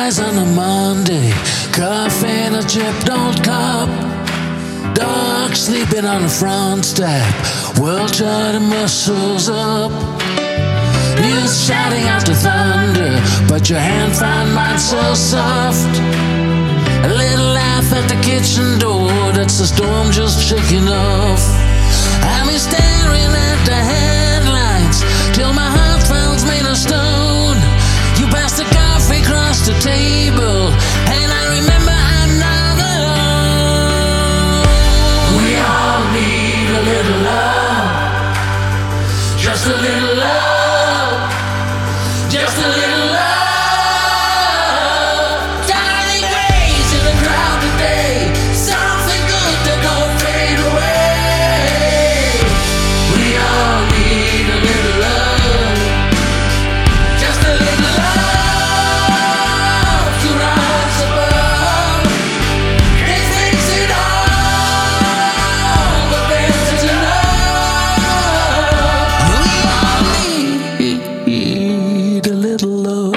Rise on a Monday, coffee in a chipped old cup. Dog sleeping on the front step, world trying to muscles up. News shouting out the thunder, but your hand found mine so soft. A little laugh at the kitchen door, that's the storm just shaking off. I've been staring at the headlights till my heart feels made of stone. You passed the coffee across the table, and I remember I'm not alone. We all need a little love, just a little love, just a little love. Tiny grace in the crowd today, something good that don't fade away. We all need a little love, just a little love to rise above. Can't fix it all, but there's enough. We all need a little love.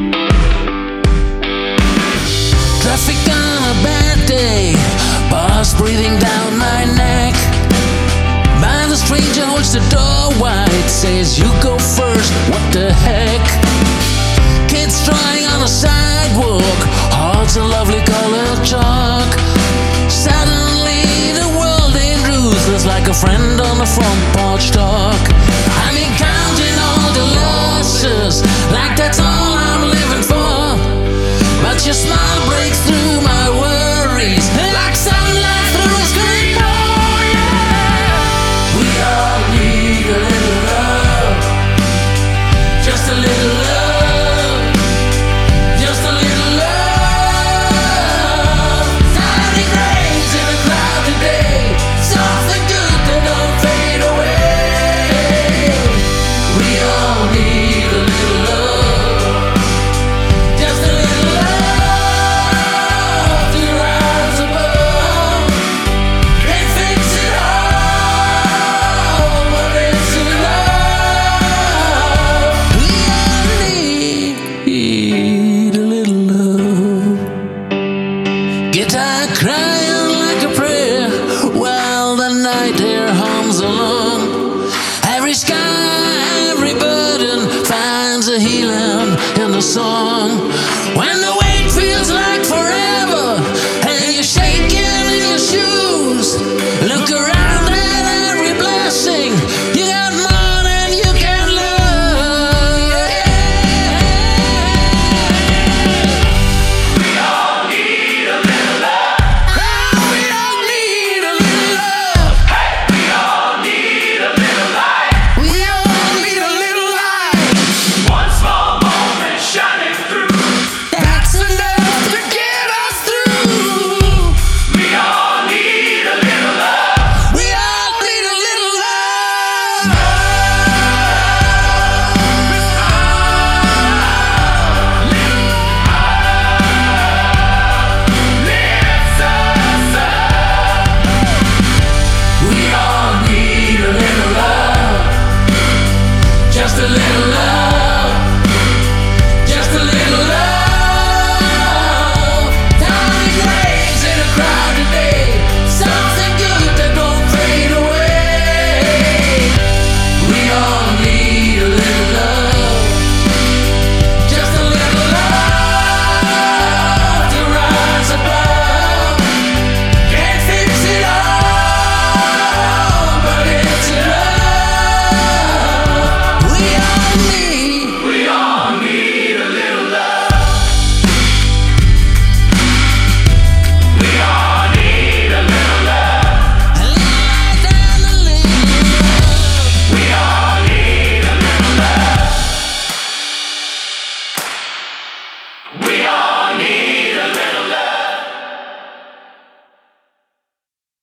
Traffic on a bad day, boss breathing down my neck. By the stranger holds the door wide, says you go first, what the heck. Kids drawing on a sidewalk, hearts a lovely colored chalk. Suddenly the world ain't ruthless like a friend on the front porch talk. I mean counting all the losses, like that's all I'm living for. But your smile breaks through my worries, like sunlight through a screen door, yeah. We all need a little love, just a little love, just a little love. Tiny grains in a cloud today, something good that don't fade away. We all need a little love, just a little love to rise above. Can't fix it all, but it's enough. We all need a little love. Guitar crying like a prayer while the night air hums along. Every sky, every burden finds a healing in the song. When